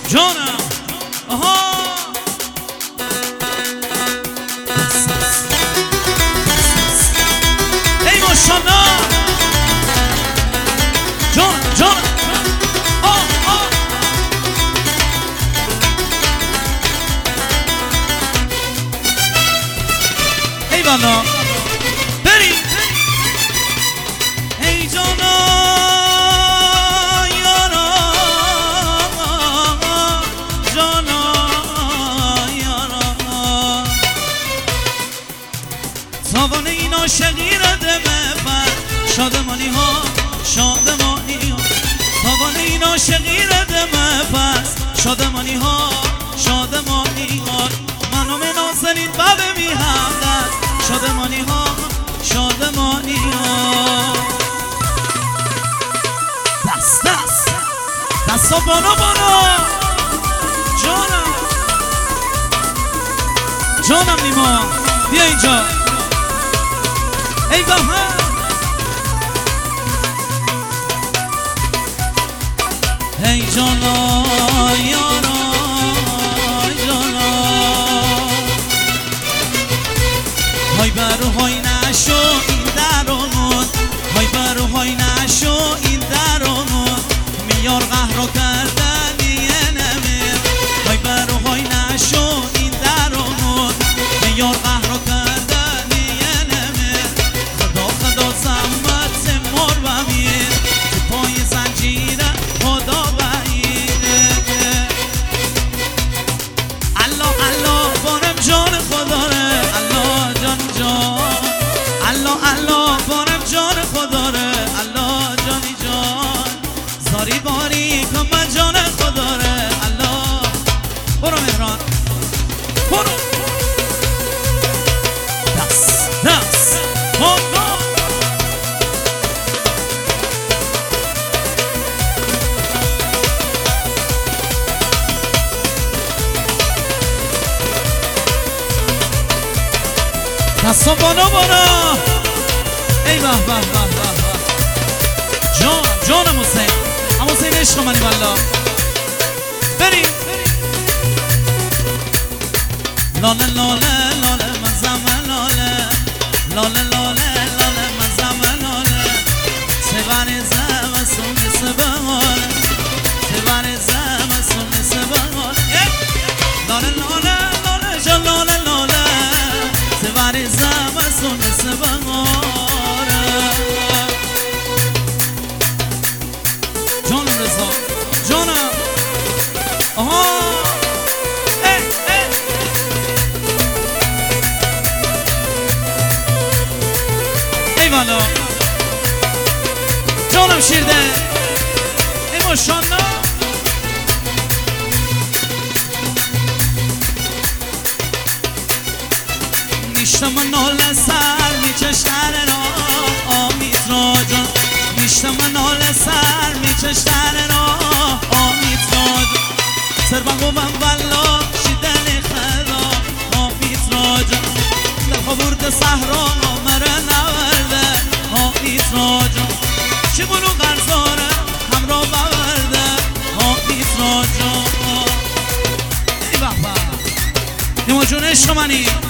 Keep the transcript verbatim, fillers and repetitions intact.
جانم آها ای ماشالله جانم جانم آه آه ای والا بریم ای جانا یارا جانا یارا تاوان این عاشقی را ده ببر شادمانی ها شادمانی ها تاوان این عاشقی را ده ببر شادمانی ها شادمانی ها منو نازنین بابه می همدست شادمانی ها شادمانی ها دست دست دست ها بالا بالا جانم جانم نیما بیا اینجا ای بابا ای جانا یارا جانا های برو های نشو این درمون های برو های نشو این درمون میار قهرو کردن یه نمیر های برو های نشو این درمون میار قهرو کردن یه نمیر خدا خدا زحمت مر بمیر تو پای زنجیر خدا بگیره الله الله بارم جان خدا ره الله جان جان الله الله بارم جان خدا ره الله جانی جان زاری باری کم جان خدا ره الله برو مهران برو دست دست خدا دستا بالا بالا ای به به به به جان جانم حسین اما حسین عشق منی والله بریم لاله لاله لاله مزم لاله لاله لاله لاله مزم لاله سبر زم سون سبار سبر زم سون سبار لاله لاله لاله جان لاله لاله سبر زم سون سبار جانم رضا جانم آها اه اه ای والا جانم شیرده ای ماشالله میشتم ناله سر میچشتر را آمیز را جان میشتم ناله سر میچشتر را آمیز را جان سربان گوبم والا شیدن خدا آمیز را جان در خبورد صحرا مره نورده آمیز را جان چه بلو قرزاره همراه بورده آمیز را جان ای بابا نیما جون عشق منی